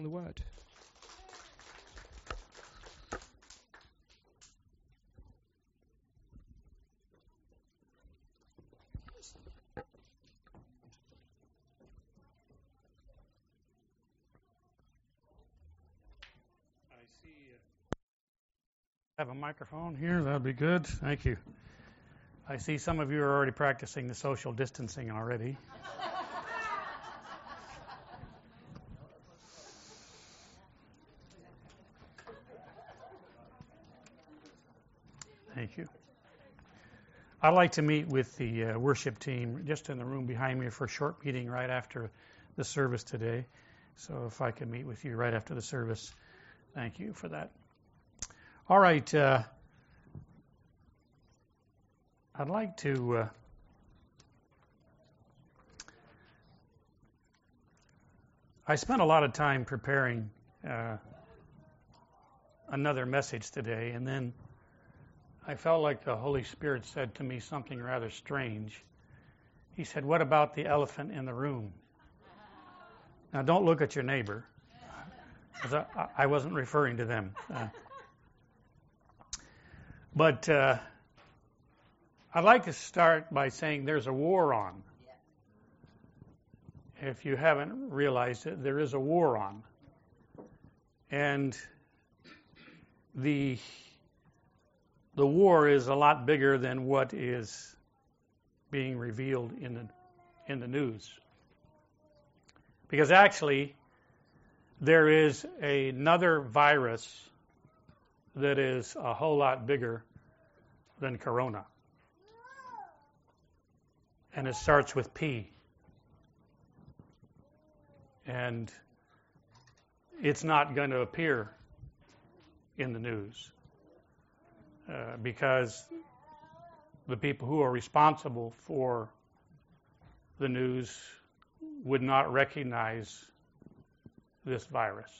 the word. Have a microphone here, that'd be good. Thank you. I see some of you are already practicing the social distancing already. Thank you. I'd like to meet with the worship team just in the room behind me for a short meeting right after the service today. So if I could meet with you right after the service, thank you for that. All right. I'd like to I spent a lot of time preparing another message today, and then I felt like the Holy Spirit said to me something rather strange. He said, "What about the elephant in the room?" Now, don't look at your neighbor, because I wasn't referring to them. But I'd like to start by saying there's a war on. If you haven't realized it, there is a war on. And the war is a lot bigger than what is being revealed in the news. Because actually, there is another virus that is a whole lot bigger than corona. And it starts with P. And it's not going to appear in the news because the people who are responsible for the news would not recognize this virus.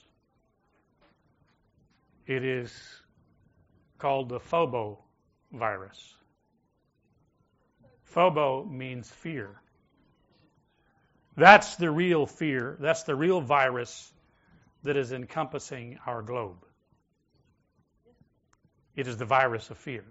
It is called the Phobo virus. Phobo means fear. That's the real fear. That's the real virus that is encompassing our globe. It is the virus of fear.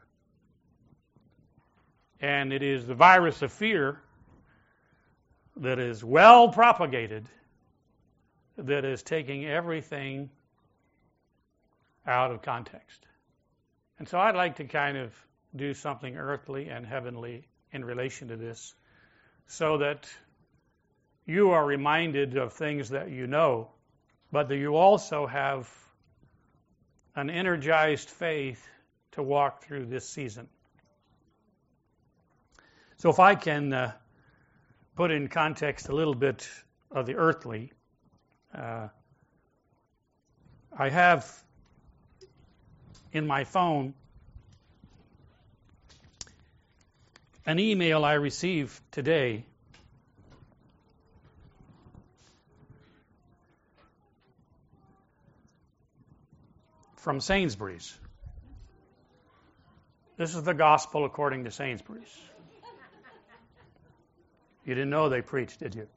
And it is the virus of fear that is well propagated, that is taking everything out of context. And so I'd like to kind of do something earthly and heavenly in relation to this, so that you are reminded of things that you know, but that you also have an energized faith to walk through this season. So if I can put in context a little bit of the earthly, I have in my phone an email I received today from Sainsbury's. This is the gospel according to Sainsbury's. You didn't know they preached, did you?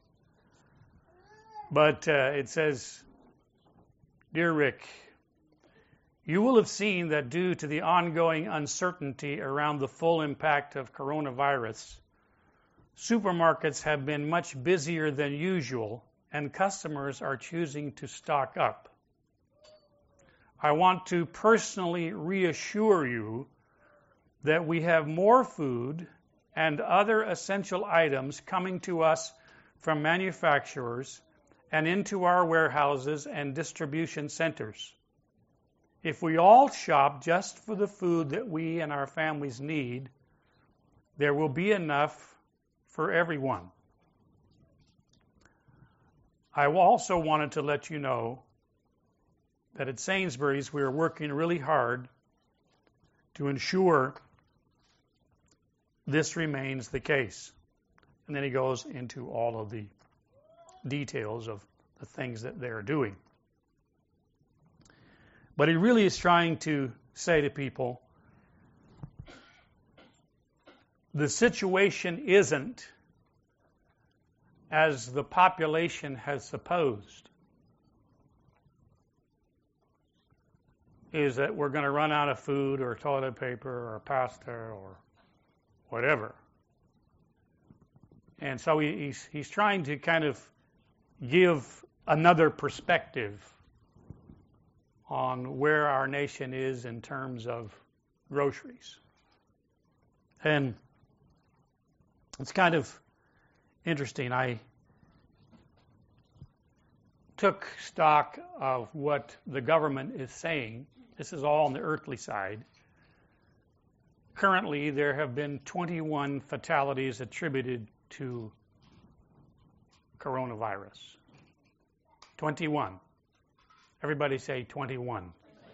But it says, "Dear Rick, you will have seen that due to the ongoing uncertainty around the full impact of coronavirus, supermarkets have been much busier than usual, and customers are choosing to stock up. I want to personally reassure you that we have more food and other essential items coming to us from manufacturers and into our warehouses and distribution centers. If we all shop just for the food that we and our families need, there will be enough for everyone. I also wanted to let you know that at Sainsbury's we are working really hard to ensure this remains the case." And then he goes into all of the details of the things that they're doing. But he really is trying to say to people, the situation isn't as the population has supposed. is that we're going to run out of food or toilet paper or pasta or whatever. And so he's trying to kind of give another perspective on where our nation is in terms of groceries. And it's kind of interesting. I took stock of what the government is saying. This is all on the earthly side. Currently, there have been 21 fatalities attributed to coronavirus. 21. Everybody say 21.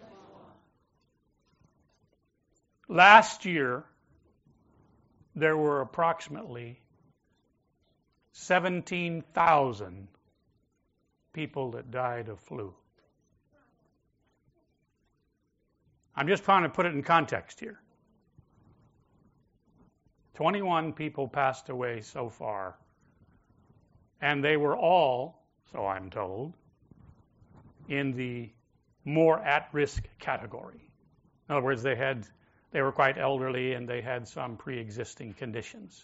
Last year, there were approximately 17,000 people that died of flu. I'm just trying to put it in context here. 21 people passed away so far, and they were all, so I'm told, in the more at-risk category. In other words, they were quite elderly and they had some pre-existing conditions.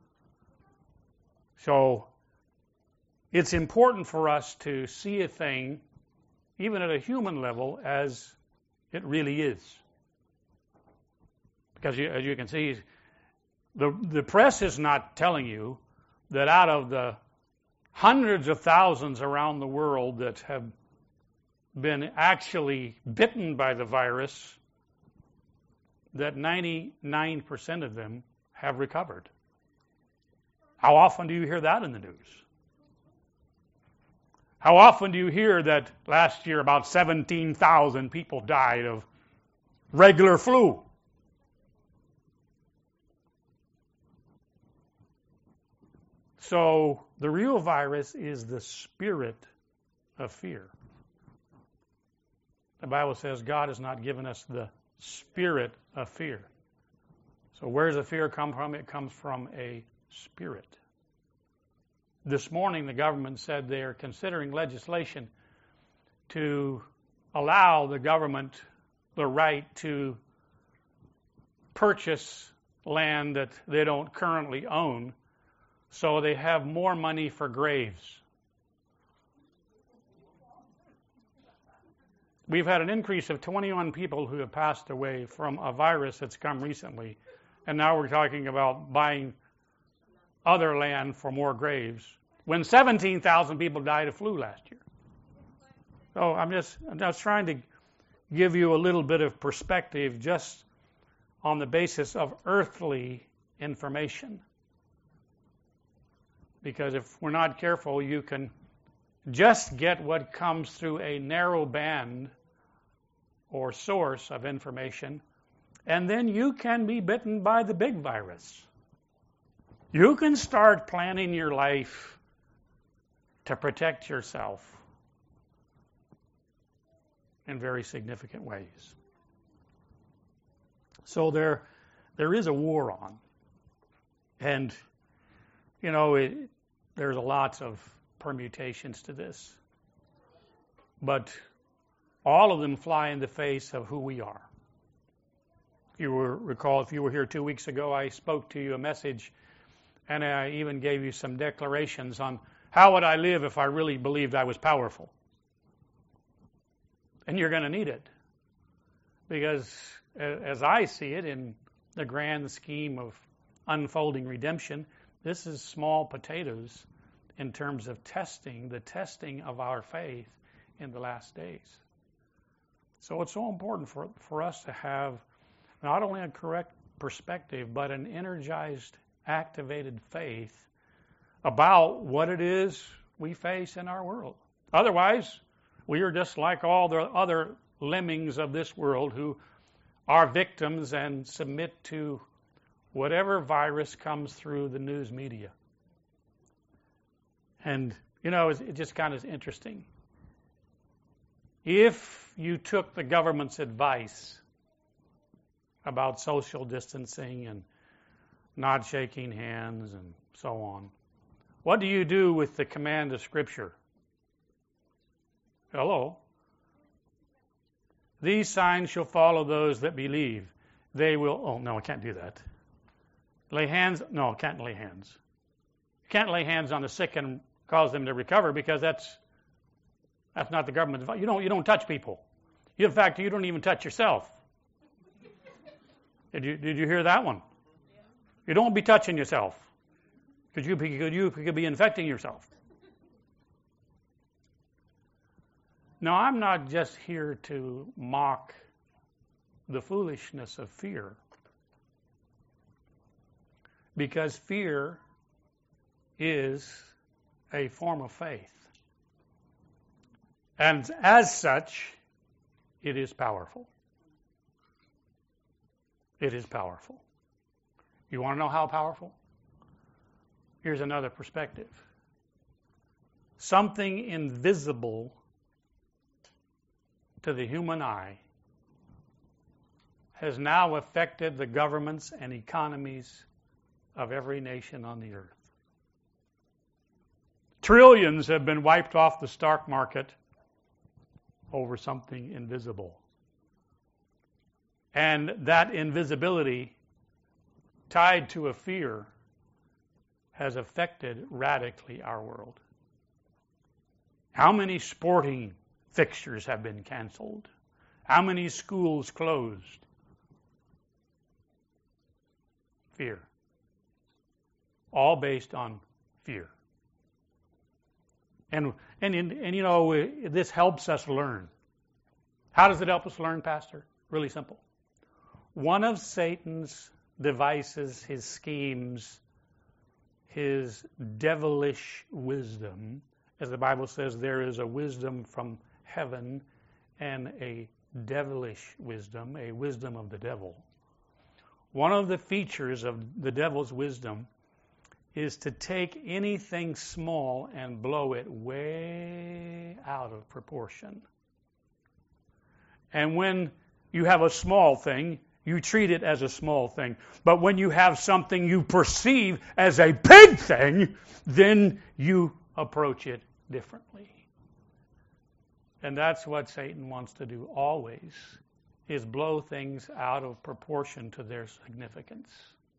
So it's important for us to see a thing, even at a human level, as it really is. Because as you can see, the press is not telling you that out of the hundreds of thousands around the world that have been actually bitten by the virus, that 99% of them have recovered. How often do you hear that in the news? How often do you hear that last year about 17,000 people died of regular flu? So the real virus is the spirit of fear. The Bible says God has not given us the spirit of fear. So where does the fear come from? It comes from a spirit. This morning the government said they are considering legislation to allow the government the right to purchase land that they don't currently own, so they have more money for graves. We've had an increase of 21 people who have passed away from a virus that's come recently, and now we're talking about buying other land for more graves, when 17,000 people died of flu last year. So I'm just trying to give you a little bit of perspective just on the basis of earthly information. Because if we're not careful, you can just get what comes through a narrow band or source of information, and then you can be bitten by the big virus. You can start planning your life to protect yourself in very significant ways. So there is a war on. And, you know, there's lots of permutations to this. But all of them fly in the face of who we are. If you recall, if you were here 2 weeks ago, I spoke to you a message, and I even gave you some declarations on how would I live if I really believed I was powerful. And you're going to need it. Because as I see it in the grand scheme of unfolding redemption, this is small potatoes in terms of the testing of our faith in the last days. So it's so important for us to have not only a correct perspective, but an energized, activated faith about what it is we face in our world. Otherwise, we are just like all the other lemmings of this world who are victims and submit to whatever virus comes through the news media. And, you know, it just kind of interesting. If you took the government's advice about social distancing and not shaking hands and so on, what do you do with the command of Scripture? Hello? These signs shall follow those that believe. They will, oh no, I can't do that. Lay hands, no, I can't lay hands. You can't lay hands on the sick and cause them to recover because that's not the government's. You don't touch people. In fact, you don't even touch yourself. Did you hear that one? You don't be touching yourself because you could be infecting yourself. Now, I'm not just here to mock the foolishness of fear, because fear is a form of faith. And as such, it is powerful. It is powerful. You want to know how powerful? Here's another perspective. Something invisible to the human eye has now affected the governments and economies of every nation on the earth. Trillions have been wiped off the stock market over something invisible. And that invisibility, tied to a fear, has affected radically our world. How many sporting fixtures have been canceled? How many schools closed? Fear. All based on fear. And you know, this helps us learn. How does it help us learn, Pastor? Really simple. One of Satan's devices, his schemes, his devilish wisdom, as the Bible says, there is a wisdom from heaven and a devilish wisdom, a wisdom of the devil. One of the features of the devil's wisdom is to take anything small and blow it way out of proportion. And when you have a small thing, you treat it as a small thing. But when you have something you perceive as a big thing, then you approach it differently. And that's what Satan wants to do always, is blow things out of proportion to their significance.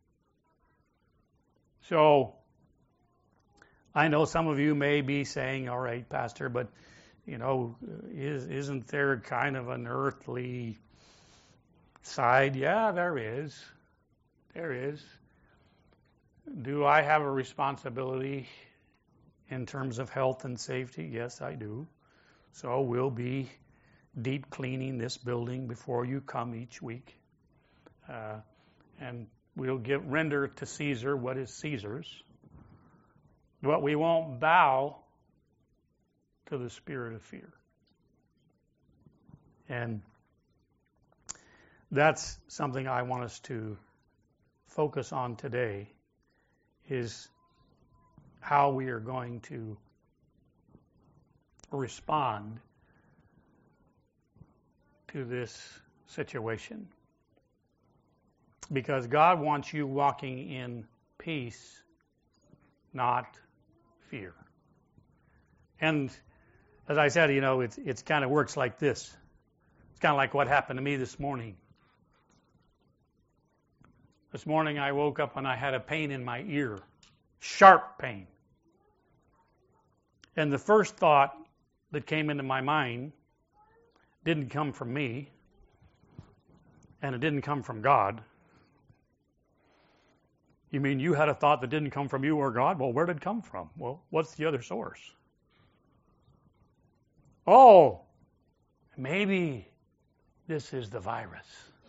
So, I know some of you may be saying, all right, Pastor, but, you know, isn't there kind of an earthly side? Yeah, there is. There is. Do I have a responsibility in terms of health and safety? Yes, I do. So we'll be deep cleaning this building before you come each week. And we'll render to Caesar what is Caesar's. But we won't bow to the spirit of fear. And that's something I want us to focus on today, is how we are going to respond to this situation. Because God wants you walking in peace, not fear. And as I said, you know, it's kind of works like this. It's kind of like what happened to me this morning. This morning I woke up and I had a pain in my ear. Sharp pain. And the first thought that came into my mind didn't come from me, and it didn't come from God. You mean you had a thought that didn't come from you or God? Well, where did it come from? Well, what's the other source? Oh, maybe this is the virus.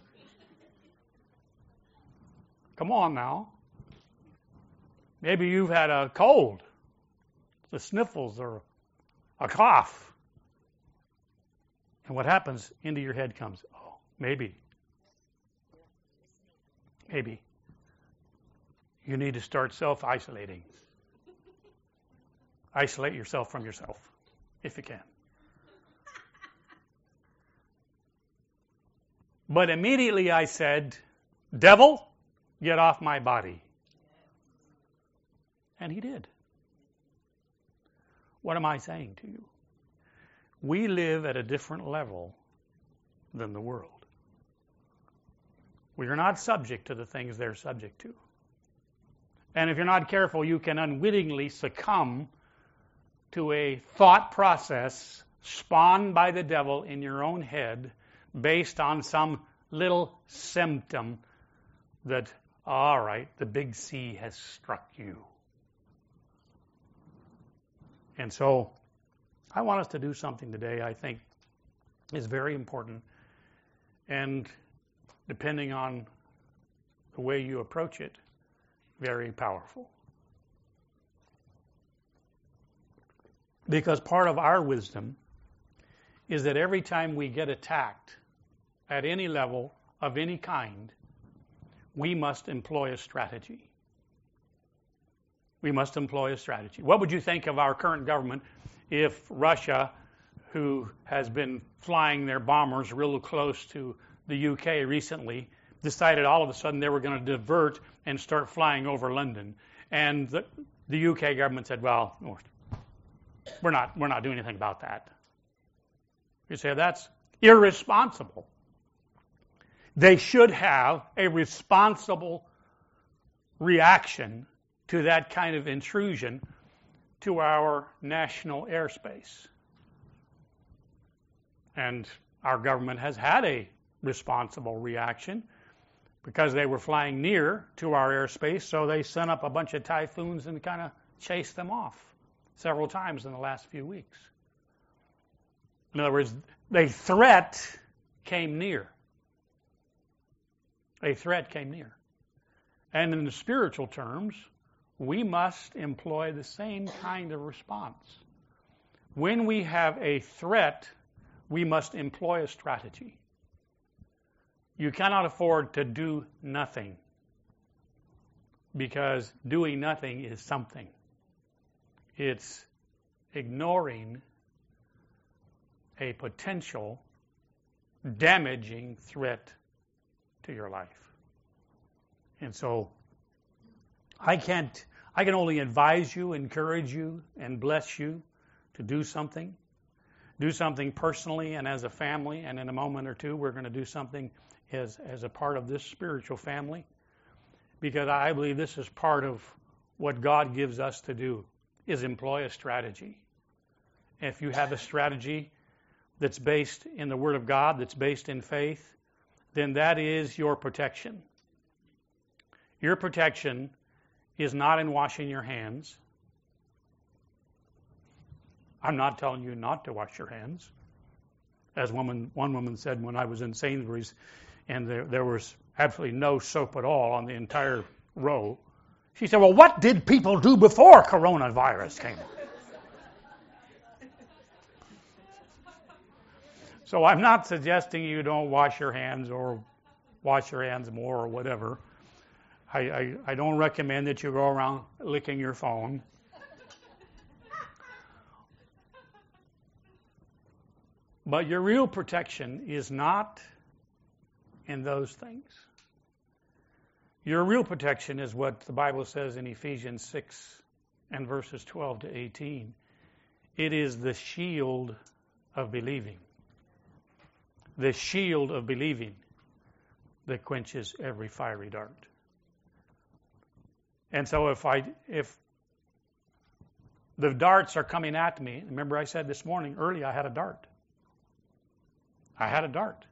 Come on now. Maybe you've had a cold, the sniffles, or a cough. And what happens? Into your head comes, oh, maybe. Maybe. You need to start self-isolating. Isolate yourself from yourself, if you can. But immediately I said, devil, get off my body. And he did. What am I saying to you? We live at a different level than the world. We are not subject to the things they're subject to. And if you're not careful, you can unwittingly succumb to a thought process spawned by the devil in your own head based on some little symptom that, all right, the big C has struck you. And so I want us to do something today I think is very important, and depending on the way you approach it, very powerful. Because part of our wisdom is that every time we get attacked at any level of any kind, we must employ a strategy. We must employ a strategy. What would you think of our current government if Russia, who has been flying their bombers real close to the UK recently, decided all of a sudden they were going to divert and start flying over London? And the UK government said, well, we're not doing anything about that. You say that's irresponsible. They should have a responsible reaction to that kind of intrusion to our national airspace. And our government has had a responsible reaction because they were flying near to our airspace, so they sent up a bunch of typhoons and kind of chased them off several times in the last few weeks. In other words, a threat came near. A threat came near. And in the spiritual terms, we must employ the same kind of response. When we have a threat, we must employ a strategy. You cannot afford to do nothing, because doing nothing is something. It's ignoring a potential damaging threat to your life. And so I can only advise you, encourage you, and bless you to do something. Do something personally and as a family, and in a moment or two we're going to do something as a part of this spiritual family, because I believe this is part of what God gives us to do, is employ a strategy. If you have a strategy that's based in the Word of God, that's based in faith, then that is your protection. Your protection is not in washing your hands. I'm not telling you not to wash your hands. As one woman said when I was in Sainsbury's, and there was absolutely no soap at all on the entire row. She said, well, what did people do before coronavirus came? So I'm not suggesting you don't wash your hands or wash your hands more or whatever. I don't recommend that you go around licking your phone. But your real protection is not in those things. Your real protection is what the Bible says in Ephesians 6 and verses 12 to 18. It is the shield of believing. The shield of believing that quenches every fiery dart. And so if the darts are coming at me, remember I said this morning early I had a dart. I had a dart.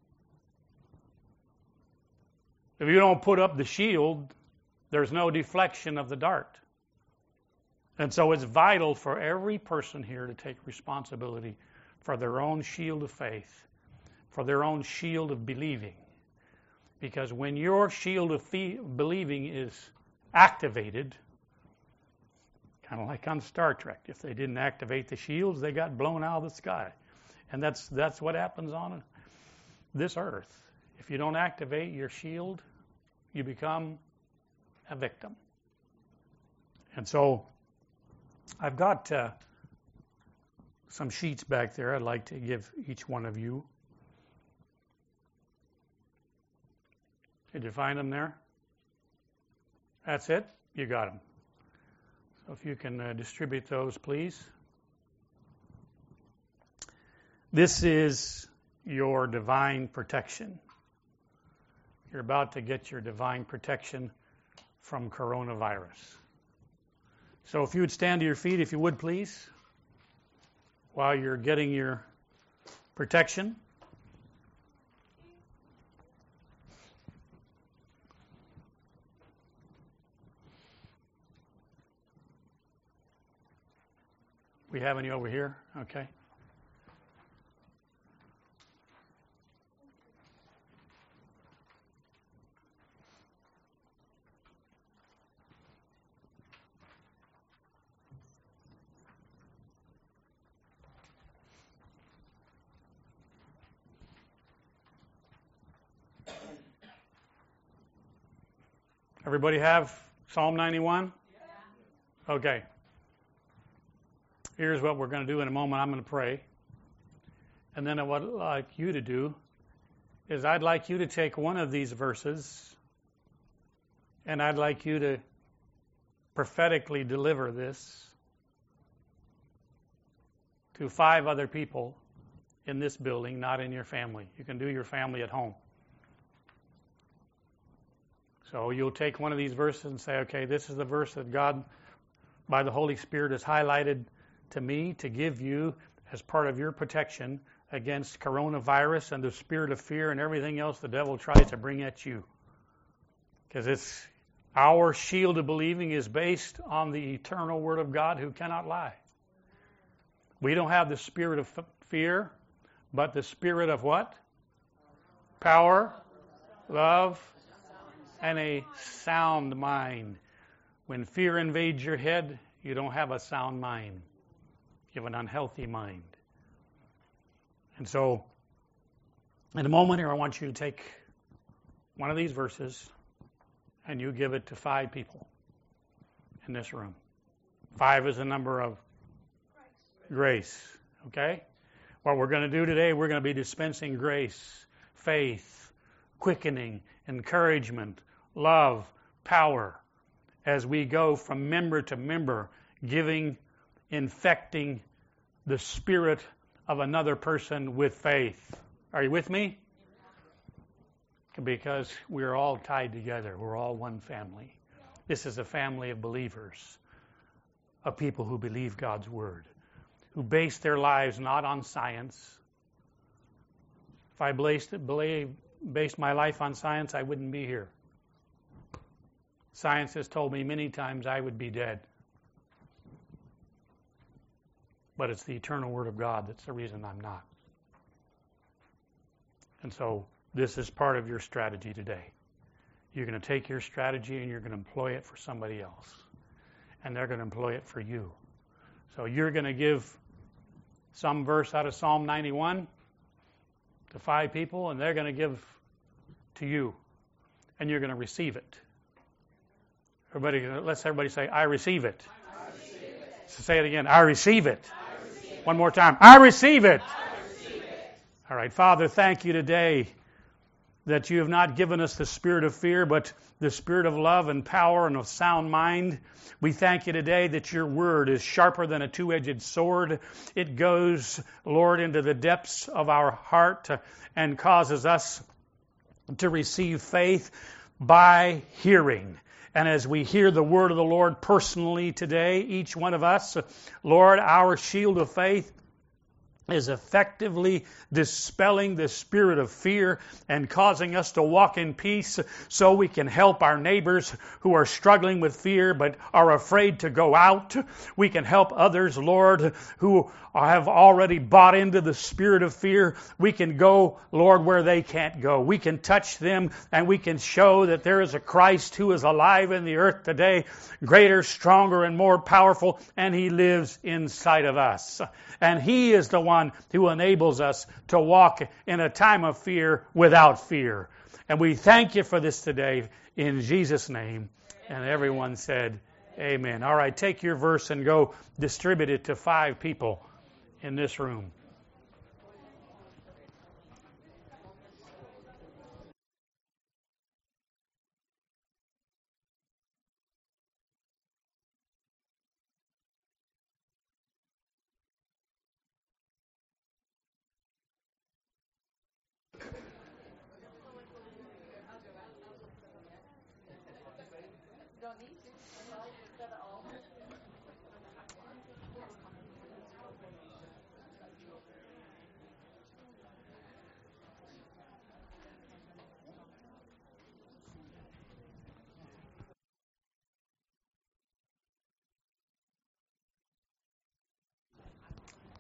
If you don't put up the shield, there's no deflection of the dart. And so it's vital for every person here to take responsibility for their own shield of faith, for their own shield of believing. Because when your shield of believing is activated, kind of like on Star Trek, if they didn't activate the shields, they got blown out of the sky. And that's what happens on this earth. If you don't activate your shield, you become a victim. And so I've got some sheets back there I'd like to give each one of you. Did you find them there? That's it? You got them. So if you can distribute those, please. This is your divine protection. You're about to get your divine protection from coronavirus. So if you would stand to your feet, if you would, please, while you're getting your protection. We have any over here? Okay. Everybody have Psalm 91? Okay. Here's what we're going to do in a moment. I'm going to pray. And then what I'd like you to do is I'd like you to take one of these verses and I'd like you to prophetically deliver this to 5 other people in this building, not in your family. You can do your family at home. So you'll take one of these verses and say, okay, this is the verse that God, by the Holy Spirit, has highlighted to me to give you as part of your protection against coronavirus and the spirit of fear and everything else the devil tries to bring at you. Because it's our shield of believing is based on the eternal Word of God who cannot lie. We don't have the spirit of fear, but the spirit of what? Power, love, and a sound mind. When fear invades your head, you don't have a sound mind. You have an unhealthy mind. And so, in a moment here, I want you to take one of these verses and you give it to 5 people in this room. 5 is the number of grace. Okay? What we're going to do today, we're going to be dispensing grace, faith, quickening, encouragement, love, power, as we go from member to member, infecting the spirit of another person with faith. Are you with me? Because we're all tied together. We're all one family. This is a family of believers, of people who believe God's Word, who base their lives not on science. If I based my life on science, I wouldn't be here. Science has told me many times I would be dead. But it's the eternal Word of God that's the reason I'm not. And so this is part of your strategy today. You're going to take your strategy and you're going to employ it for somebody else. And they're going to employ it for you. So you're going to give some verse out of Psalm 91 to 5 people, and they're going to give to you. And you're going to receive it. Let's everybody say, I receive it. I receive it. So say it again. I receive it. I receive it. One more time. I receive it. I receive it. All right. Father, thank you today that you have not given us the spirit of fear, but the spirit of love and power and of sound mind. We thank you today that your word is sharper than a two-edged sword. It goes, Lord, into the depths of our heart and causes us to receive faith by hearing. And as we hear the word of the Lord personally today, each one of us, Lord, our shield of faith is effectively dispelling the spirit of fear and causing us to walk in peace so we can help our neighbors who are struggling with fear but are afraid to go out. We can help others, Lord, who have already bought into the spirit of fear. We can go, Lord, where they can't go. We can touch them and we can show that there is a Christ who is alive in the earth today, greater, stronger, and more powerful, and He lives inside of us. And He is the one who enables us to walk in a time of fear without fear. And we thank you for this today in Jesus' name. And everyone said, amen. All right, take your verse and go distribute it to 5 people in this room.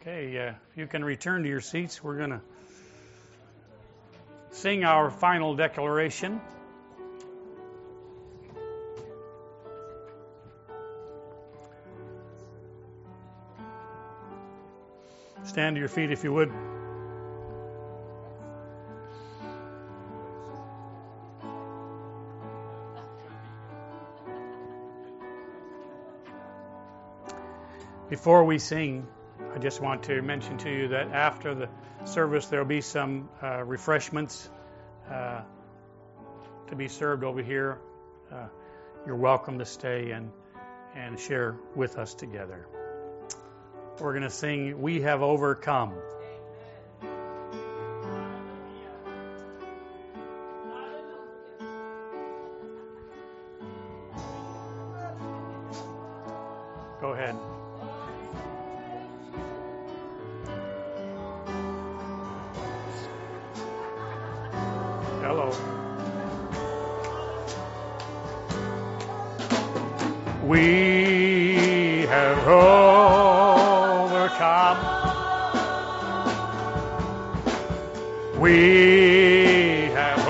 Okay, if you can return to your seats, we're going to sing our final declaration. Stand to your feet if you would. Before we sing, I just want to mention to you that after the service there will be some refreshments to be served over here. You're welcome to stay and share with us together. We're going to sing, "We Have Overcome." Go ahead. Hello. We have overcome. We have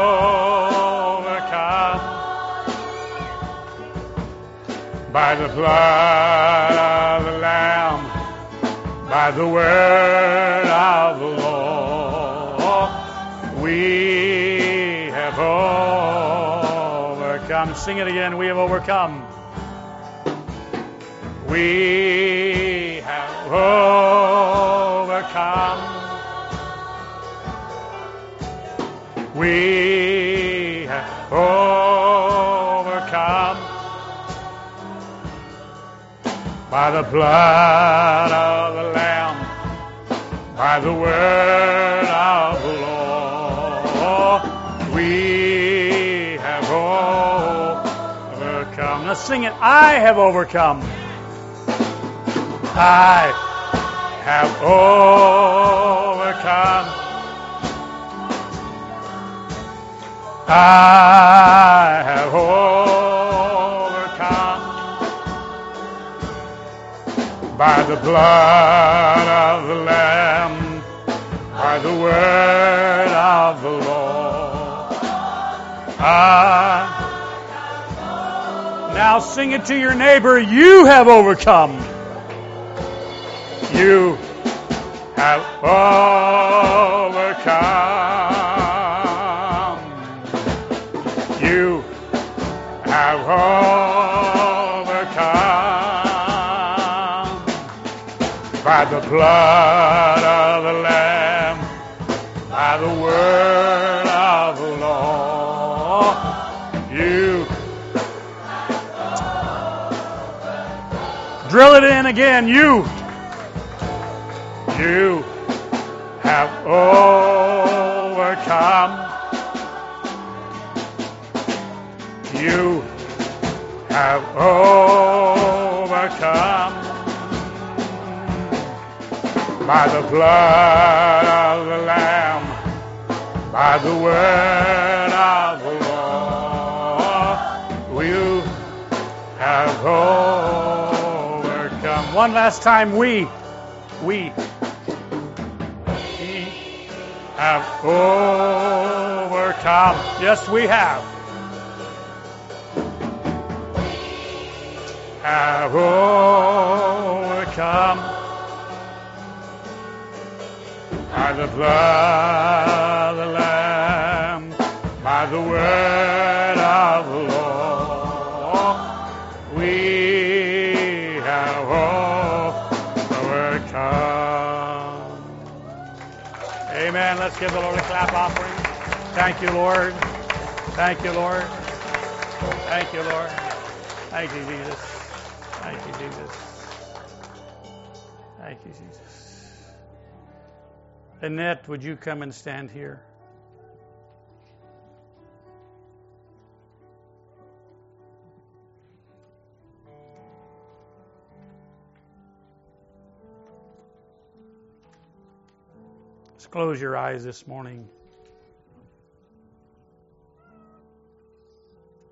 overcome by the blood of the Lamb, by the word of the Lord. We have overcome. Sing it again. We have overcome. We have overcome. We have overcome by the blood of the Lamb, by the word of the Lord. We have overcome. Let's sing it. I have overcome. I have overcome. I have overcome by the blood of the Lamb, by the word of the Lord. Now sing it to your neighbor. You have overcome. You have overcome. You have overcome by the blood of the Lamb, by the word of the Lord. You drill it in again. You have overcome. You have overcome by the blood of the Lamb, by the word of the Lord. You have overcome. One last time, we have overcome. Yes, we have. Have overcome by the blood of the Lamb, by the word of the Lord. We have overcome. Amen. Let's give the Lord a clap offering. Thank you, Lord. Thank you, Lord. Thank you, Lord. Thank you, Jesus. Thank you, Jesus. Thank you, Jesus. Annette, would you come and stand here? Let's close your eyes this morning.